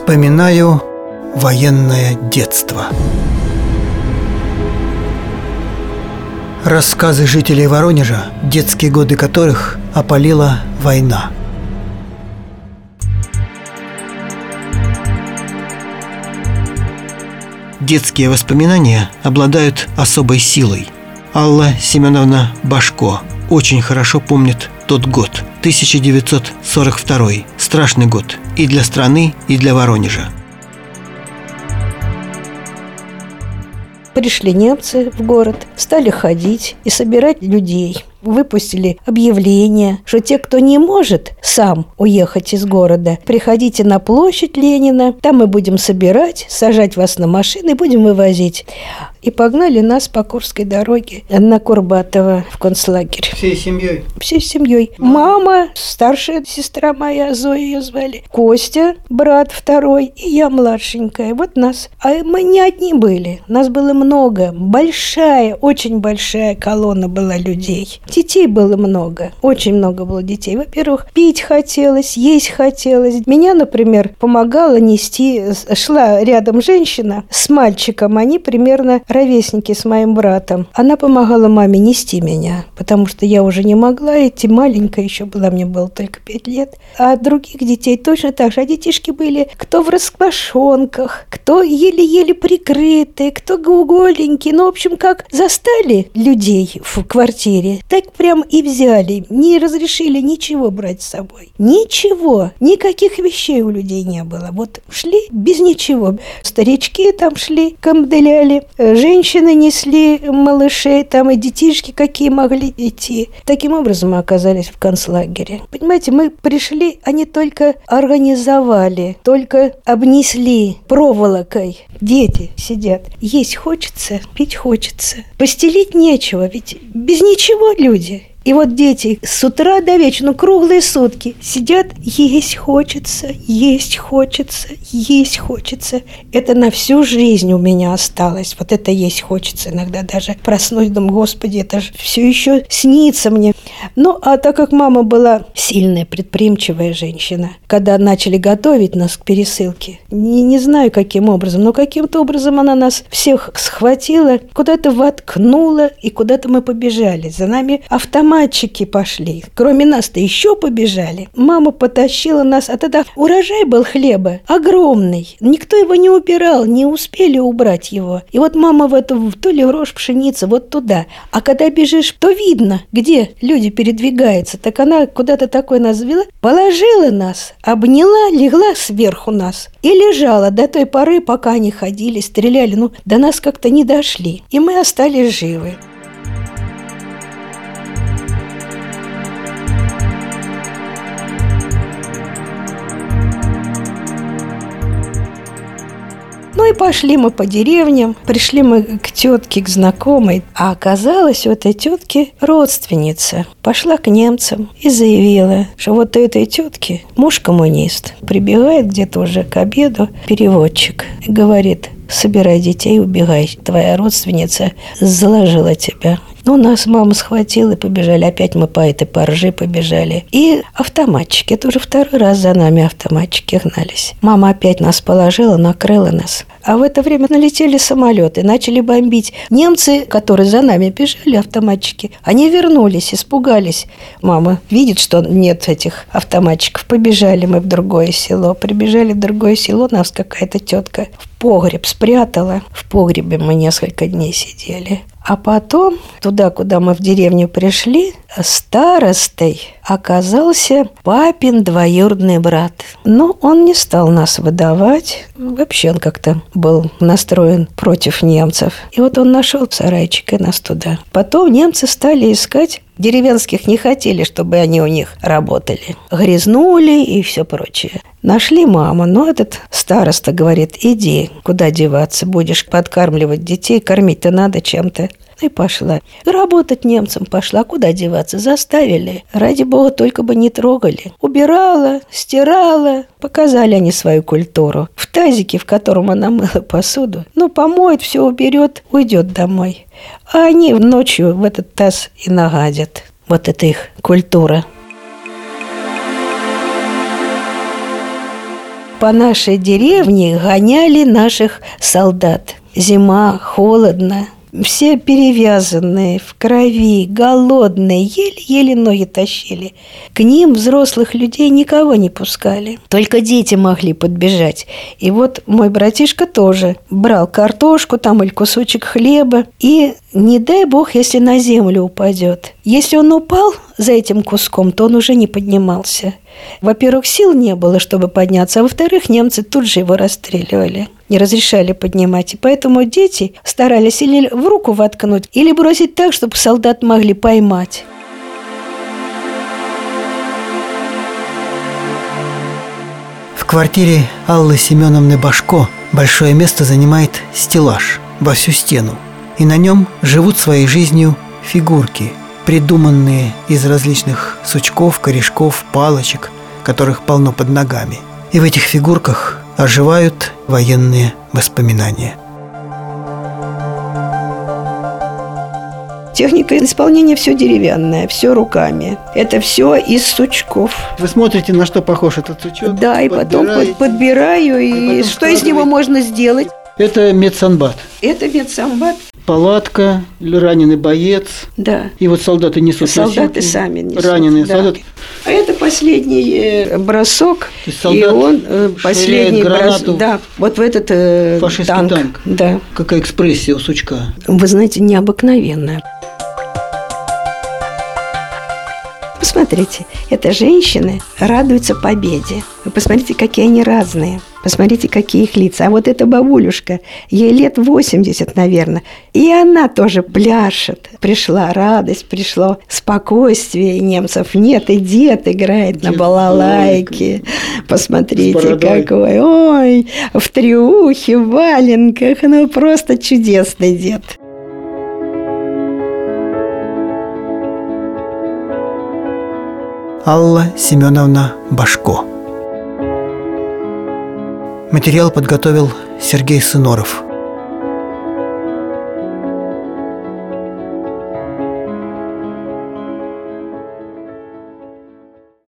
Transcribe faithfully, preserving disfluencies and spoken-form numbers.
Вспоминаю военное детство. Рассказы жителей Воронежа, детские годы которых опалила война. Детские воспоминания обладают особой силой. Алла Семеновна Башко очень хорошо помнит тот год, тысяча девятьсот сорок второй. Страшный год и для страны, и для Воронежа. Пришли немцы в город, стали ходить и собирать людей. Выпустили объявление, что те, кто не может сам уехать из города, приходите на площадь Ленина, там мы будем собирать, сажать вас на машины и будем вывозить. И погнали нас по Курской дороге на Курбатово в концлагерь. Всей семьей? Всей семьей. Мама, старшая сестра моя, Зоя ее звали, Костя, брат второй, и я младшенькая. Вот нас. А мы не одни были, нас было много. Большая, очень большая колонна была людей. Детей было много, очень много было детей. Во-первых, пить хотелось, есть хотелось. Меня, например, помогала нести, шла рядом женщина с мальчиком, они примерно ровесники с моим братом. Она помогала маме нести меня, потому что я уже не могла идти, маленькая еще была, мне было только пять лет. А других детей точно так же. А детишки были кто в распашонках, кто еле-еле прикрытые, кто голенькие. Ну, в общем, как застали людей в квартире, так прям и взяли. Не разрешили ничего брать с собой. Ничего. Никаких вещей у людей не было. Вот шли без ничего. Старички там шли, камделяли, женщины несли малышей, там и детишки какие могли идти. Таким образом мы оказались в концлагере. Понимаете, мы пришли, они только организовали, только обнесли проволокой. Дети сидят. Есть хочется, пить хочется. Постелить нечего, ведь без ничего люди. И вот дети с утра до вечера, ну, круглые сутки сидят, есть хочется, есть хочется, есть хочется. Это на всю жизнь у меня осталось. Вот это есть хочется. Иногда даже проснусь, думаю, Господи, это же все еще снится мне. Ну, а так как мама была сильная, предприимчивая женщина, когда начали готовить нас к пересылке, не, не знаю, каким образом, но каким-то образом она нас всех схватила, куда-то воткнула, и куда-то мы побежали. За нами автомат Мальчики пошли. Кроме нас-то еще побежали. Мама потащила нас. А тогда урожай был хлеба огромный. Никто его не убирал, не успели убрать его. И вот мама в эту, то ли рожь пшеницы, вот туда. А когда бежишь, то видно, где люди передвигаются. Так она куда-то такое нас завела, положила нас, обняла, легла сверху нас и лежала до той поры, пока они ходили, стреляли. Ну, до нас как-то не дошли. И мы остались живы. Ну и пошли мы по деревням, пришли мы к тетке, к знакомой, а оказалось, у этой тетки родственница. Пошла к немцам и заявила, что вот у этой тетки муж коммунист. Прибегает где-то уже к обеду переводчик и говорит: собирай детей, убегай, твоя родственница заложила тебя. Ну, нас мама схватила и побежали. Опять мы по этой поржи побежали. И автоматчики. Это уже второй раз за нами автоматчики гнались. Мама опять нас положила, накрыла нас. А в это время налетели самолеты, начали бомбить. Немцы, которые за нами бежали, автоматчики, они вернулись, испугались. Мама видит, что нет этих автоматчиков. Побежали мы в другое село. Прибежали в другое село, нас какая-то тетка в погреб спрятала. В погребе мы несколько дней сидели. А потом, туда, куда мы в деревню пришли, старостой оказался папин двоюродный брат. Но он не стал нас выдавать. Вообще он как-то был настроен против немцев. И вот он нашел сарайчик и нас туда. Потом немцы стали искать. Деревенских не хотели, чтобы они у них работали. Грязнули и все прочее. Нашли маму, но этот староста говорит: иди, куда деваться, будешь подкармливать детей, кормить-то надо чем-то. И пошла. Работать немцам пошла, куда деваться, заставили. Ради бога, только бы не трогали. Убирала, стирала. Показали они свою культуру. В тазике, в котором она мыла посуду, ну, помоет, все уберет, уйдет домой. А они ночью в этот таз и нагадят. Вот это их культура. по нашей деревне гоняли наших солдат. Зима, холодно. Все перевязанные, в крови, голодные, еле-еле ноги тащили. К ним взрослых людей никого не пускали. Только дети могли подбежать. И вот мой братишка тоже брал картошку там или кусочек хлеба. И не дай бог, если на землю упадет. Если он упал за этим куском, то он уже не поднимался. Во-первых, сил не было, чтобы подняться, а во-вторых, немцы тут же его расстреливали. Не разрешали поднимать. И поэтому дети старались или в руку воткнуть, или бросить так, чтобы солдат могли поймать. В квартире Аллы Семеновны Башко большое место занимает стеллаж во всю стену. И на нем живут своей жизнью фигурки, придуманные из различных сучков, корешков, палочек, которых полно под ногами. И в этих фигурках оживают военные воспоминания. Техника исполнения все деревянное, все руками. Это все из сучков. Вы смотрите, на что похож этот сучок? Да, и потом под, подбираю, и, и что из него можно сделать? Это медсанбат. Это медсанбат. Палатка, раненый боец. Да. И вот солдаты несут солдаты носилки, сами несут. Раненые да. солдаты. А это последний бросок. И он последний бросок. Да, вот в этот э, фашистский танк. танк. Да. Какая экспрессия у сучка. Вы знаете, необыкновенная. Посмотрите, это женщины радуются победе. Вы посмотрите, какие они разные. Посмотрите, какие их лица. А вот эта бабулюшка, ей лет восемьдесят, наверное. И она тоже пляшет. Пришла радость, пришло спокойствие. И немцев нет, и дед играет на балалайке. Посмотрите, какой. Ой, в трюхе, в валенках. Ну, просто чудесный дед. Алла Семеновна Башко. Материал подготовил Сергей Сыноров.